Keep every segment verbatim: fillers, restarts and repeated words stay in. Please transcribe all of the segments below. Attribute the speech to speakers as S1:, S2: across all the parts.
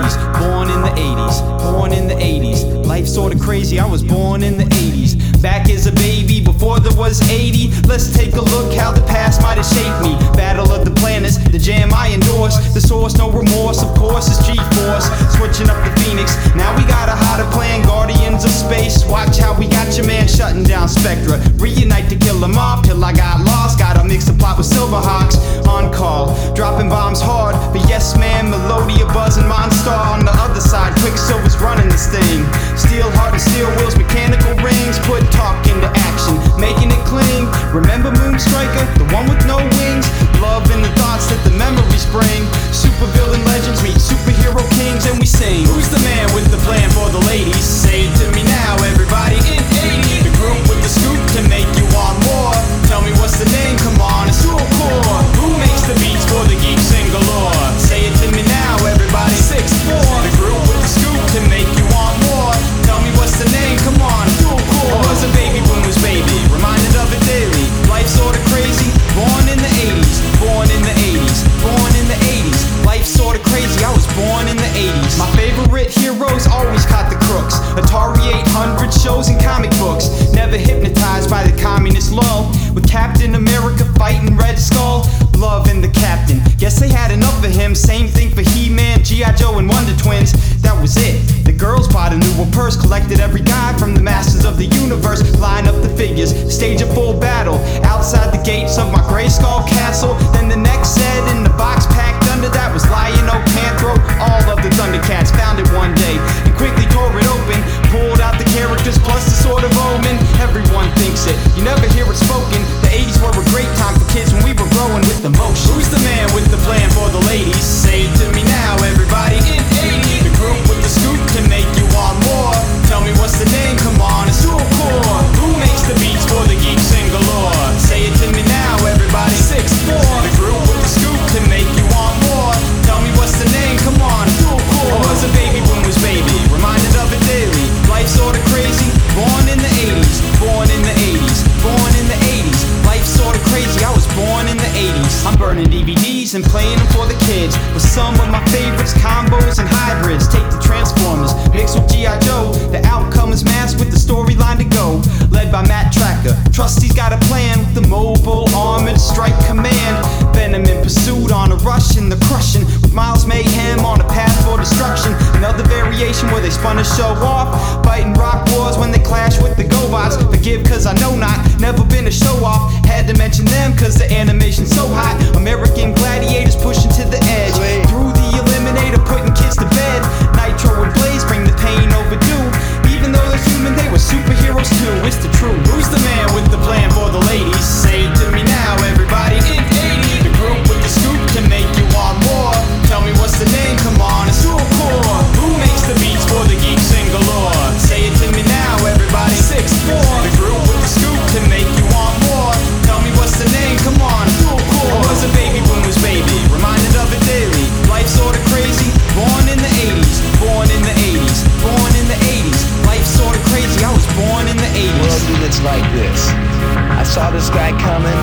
S1: eighties, born in the eighties, born in the eighties. Life sorta crazy, I was born in the eighties. Back as a baby, before there was eighty. Let's take a look how the past might have shaped me. Battle of the planets, the jam I endorse. The source, no remorse, of course, it's G-Force. Switching up the Phoenix, now we got a hotter plan. Guardians of space, watch how we got your man shutting down Spectra. Reunite to kill them off till I got lost. Gotta mix the plot with Silverhawks on call, dropping bombs hard. But yes man, Melodia buzzing Monstar on the other side. Quicksilver's running this thing. Steel heart and steel wheels, mechanical rings. Put talk into action, making it cling. Remember Moonstriker, the one with no wings? Love in the thoughts that the memories bring. Super villain legends meet superhero kings, and we sing. Who's the man with the plan for the ladies? Say it to me now, everybody in eighty. The group with the scoop to make you want more. Tell me what's the name, come on, it's Dual Core. Who makes the beats for the geeks in galore? Say it to me now, everybody. six four. The group with the scoop to make you want more. Tell me what's the name, come on, it's Dual Core. I was a baby boomers baby, reminded of it daily. Life sorta crazy, born in the eighties, born in the eighties, born in the eighties. Life sorta crazy, I was born in the eighties. My favorite heroes always caught the crooks. Atari eight hundred shows and comic books. Never hypnotized by the communist lull. With Captain America fighting Red Skull. Love in the captain, guess they had enough of him. Same thing for He-Man, G I. Joe and Wonder Twins. That was it. The girls bought a new purse, collected every guy from the masters of the universe. Line up the figures, stage a full battle outside the gates of my Grayskull castle. Then the next set in the box packed under that was Lion-O, Panthro, all of the Thundercats. Found it one day and quickly tore it open. Pulled out the characters plus the Sword of Omen. Everyone thinks it, you never hear it spoken. The eighties were a great time for kids when we were growing with emotion. Who's the man with the plan for the ladies? Say it to me now, everybody in eighty. The group with the scoop to make you want more. Tell me what's the name, come on, it's Dual Core. Who makes the beats for the geeks in galore? Say it to me now, everybody. six four. The group with the scoop to make you want more. Tell me what's the name, come on, it's Dual Core. I was a baby boomers baby, reminded of it daily. Life sorta crazy, born in the eighties, born in the eighties, born in the eighties. Life sorta crazy, I was born in the eighties. I'm burning D V Ds and playing them for the kids. With some of my favorites, combos and hybrids. Take the Transformers, mix with G I. Joe. The outcome is masked with the storyline to go. Led by Matt Tracker, trust he's got a plan. With the mobile armored strike command. Venom in pursuit on a rush in the crushing. With Miles Mayhem on a path for destruction. Another variation where they spun a show off. Fighting rock wars when they clash with the GoBots. Forgive cause I know not, never been a show off. Had to mention them cause the animation's so hot. American gladiators pushing to the edge. Through the eliminator putting kids to bed. Nitro and Blaze bring the pain overdue. Even though they're human they were superheroes too. It's the truth. Who's the man with the plan for the ladies? Say it to me now everybody in eighty. The group with the scoop to make you want more. Tell me what's the name, come on, it's Dual Core. Who makes the beats for the geeks in galore? Say it to me now everybody. six four. The group with the scoop to make you want more. Tell me what's the name, come on, it's Dual Core. I was a baby boomers baby, reminded of it daily. Life sorta crazy, born in the eighties, born in the eighties, born in the eighties. Life sorta crazy, I was born in the eighties.
S2: World units like this. I saw this guy coming,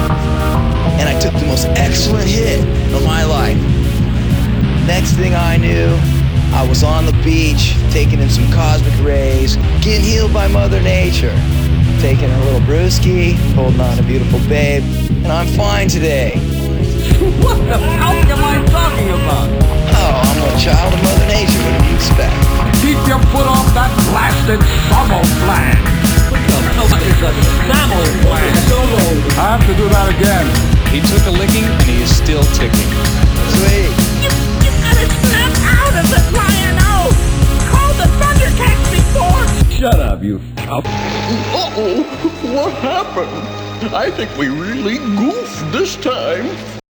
S2: and I took the most excellent hit of my life. Next thing I knew, I was on the beach, taking in some cosmic rays, getting healed by Mother Nature, taking a little brewski, holding on a beautiful babe, and I'm fine today.
S3: What the fuck am I talking about?
S2: Oh, I'm a child of Mother Nature, what do you expect?
S3: Keep your foot off that blasted Samo flag. What the hell is a Samo flag? I have to do that again.
S4: He took a licking and he is still ticking.
S2: Sweet.
S5: You, you gotta snap out of it, Lion-O! Call the Thundercats before!
S3: Shut up, you f***.
S6: Uh-oh, what happened? I think we really goofed this time.